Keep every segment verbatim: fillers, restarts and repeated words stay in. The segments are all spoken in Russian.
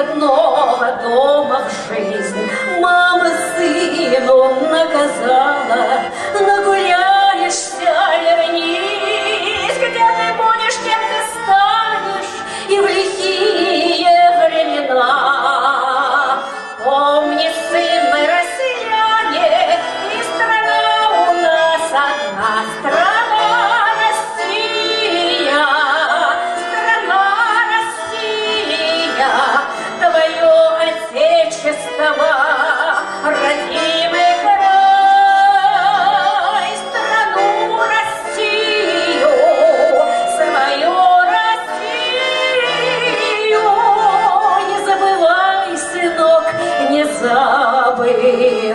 родного дома в жизнь. Мама сыну наказала: нагуляешься, вернись, где ты будешь, тем ты станешь, и в лихие времена. Помни, сын мой, россияне, и страна у нас одна, страна Россия, страна Россия, твое отечество, родимый край, страну Россию, свою Россию, не забывай, сынок, не забывай.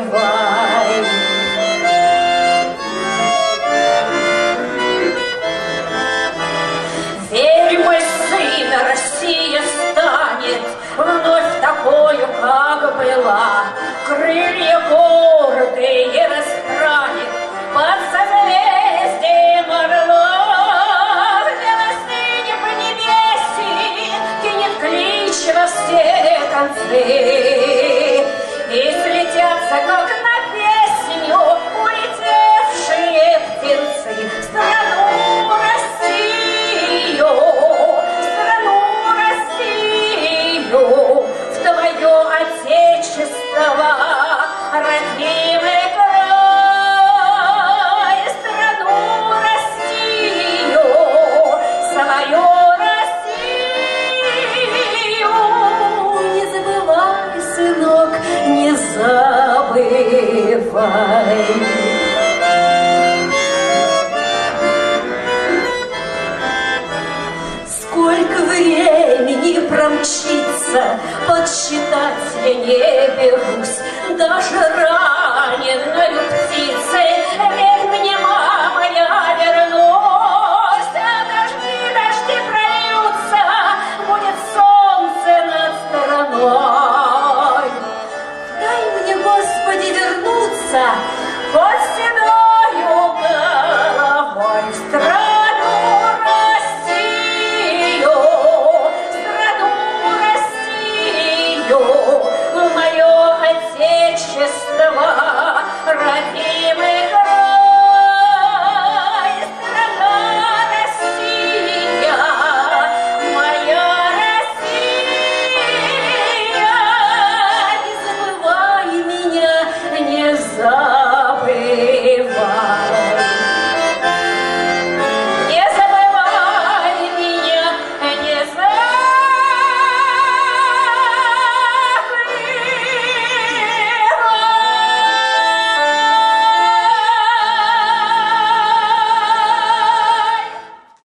Верь, мой сын, Россия станет вновь такою, как была, крылья гордые расправит под созвездием орла, где на сыне поднебесье кинет клич во все концы, и слетятся, как на песню, улетевшие птенцы в страну Россию, страну Россию, в твое отечество, родимый край, страну Россию, свою Россию, не забывай, сынок, не забывай. Сколько времени промчится, подсчитать я не берусь, даже раненою птицей, верь мне, мама, я вернусь, а дожди, дожди прольются, будет солнце над стороной. Дай мне, Господи, вернуться